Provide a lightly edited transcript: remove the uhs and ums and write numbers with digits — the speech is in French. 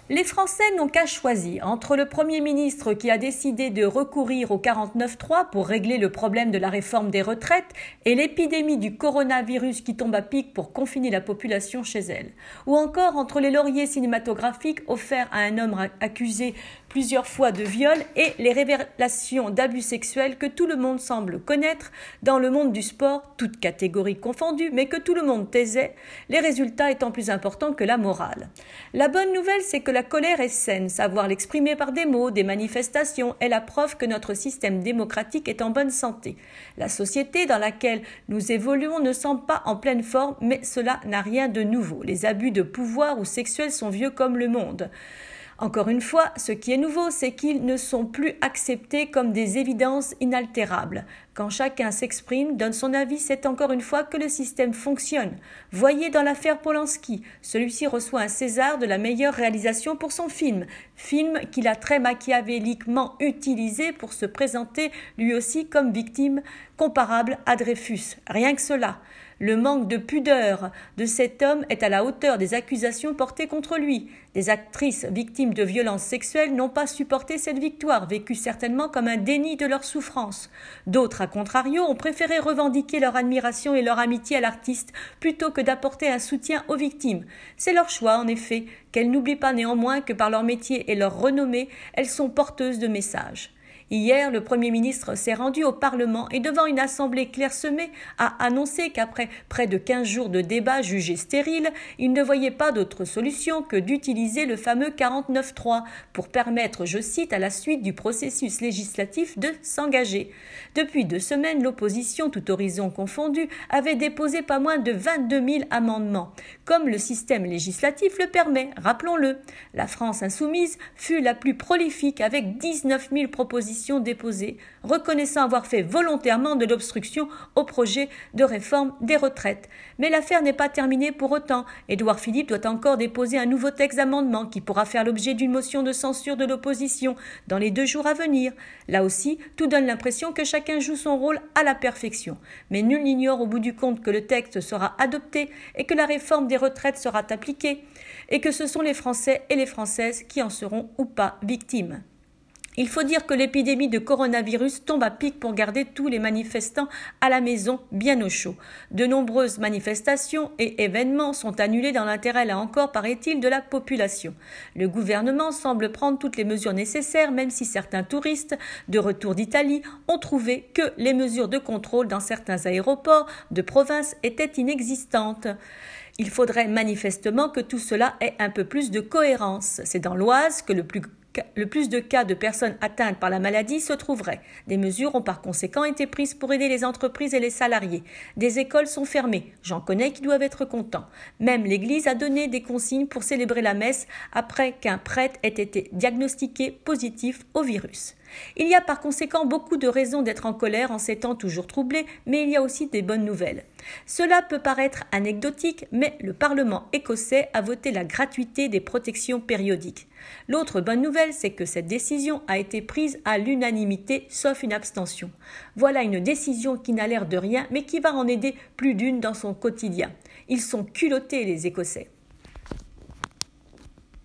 Les Français n'ont qu'à choisir entre le Premier ministre qui a décidé de recourir au 49.3 pour régler le problème de la réforme des retraites et l'épidémie du coronavirus qui tombe à pic pour confiner la population chez elle. Ou encore entre les lauriers cinématographiques offerts à un homme accusé plusieurs fois de viol et les révélations d'abus sexuels que tout le monde semble connaître dans le monde du sport, toutes catégories confondues, mais que tout le monde taisait, les résultats étant plus importants que la morale. La bonne nouvelle, c'est que la colère est saine, savoir l'exprimer par des mots, des manifestations est la preuve que notre système démocratique est en bonne santé. La société dans laquelle nous évoluons ne semble pas en pleine forme, mais cela n'a rien de nouveau. Les abus de pouvoir ou sexuels sont vieux comme le monde. Encore une fois, ce qui est nouveau, c'est qu'ils ne sont plus acceptés comme des évidences inaltérables. Quand chacun s'exprime, donne son avis, c'est encore une fois que le système fonctionne. Voyez dans l'affaire Polanski, celui-ci reçoit un César de la meilleure réalisation pour son film qu'il a très machiavéliquement utilisé pour se présenter lui aussi comme victime comparable à Dreyfus. Rien que cela. Le manque de pudeur de cet homme est à la hauteur des accusations portées contre lui. Des actrices victimes de violences sexuelles n'ont pas supporté cette victoire, vécue certainement comme un déni de leur souffrance. D'autres, à contrario, ont préféré revendiquer leur admiration et leur amitié à l'artiste plutôt que d'apporter un soutien aux victimes. C'est leur choix, en effet, qu'elles n'oublient pas néanmoins que par leur métier et leur renommée, elles sont porteuses de messages. Hier, le Premier ministre s'est rendu au Parlement et devant une assemblée clairsemée a annoncé qu'après près de 15 jours de débats jugés stériles, il ne voyait pas d'autre solution que d'utiliser le fameux 49.3 pour permettre, je cite, à la suite du processus législatif de s'engager. Depuis 2 semaines, l'opposition, tout horizon confondu, avait déposé pas moins de 22 000 amendements. Comme le système législatif le permet, rappelons-le. La France insoumise fut la plus prolifique avec 19 000 propositions déposées, reconnaissant avoir fait volontairement de l'obstruction au projet de réforme des retraites. Mais l'affaire n'est pas terminée pour autant. Édouard Philippe doit encore déposer un nouveau texte d'amendement qui pourra faire l'objet d'une motion de censure de l'opposition dans les 2 jours à venir. Là aussi, tout donne l'impression que chacun joue son rôle à la perfection. Mais nul n'ignore au bout du compte que le texte sera adopté et que la réforme des retraites sera appliquée et que ce sont les Français et les Françaises qui en seront ou pas victimes. Il faut dire que l'épidémie de coronavirus tombe à pic pour garder tous les manifestants à la maison bien au chaud. De nombreuses manifestations et événements sont annulés dans l'intérêt, là encore, paraît-il, de la population. Le gouvernement semble prendre toutes les mesures nécessaires, même si certains touristes de retour d'Italie ont trouvé que les mesures de contrôle dans certains aéroports de province étaient inexistantes. Il faudrait manifestement que tout cela ait un peu plus de cohérence. C'est dans l'Oise que le plus de cas de personnes atteintes par la maladie se trouveraient. Des mesures ont par conséquent été prises pour aider les entreprises et les salariés. Des écoles sont fermées. J'en connais qui doivent être contents. Même l'Église a donné des consignes pour célébrer la messe après qu'un prêtre ait été diagnostiqué positif au virus. Il y a par conséquent beaucoup de raisons d'être en colère en ces temps toujours troublés, mais il y a aussi des bonnes nouvelles. Cela peut paraître anecdotique, mais le Parlement écossais a voté la gratuité des protections périodiques. L'autre bonne nouvelle, c'est que cette décision a été prise à l'unanimité, sauf une abstention. Voilà une décision qui n'a l'air de rien, mais qui va en aider plus d'une dans son quotidien. Ils sont culottés, les Écossais.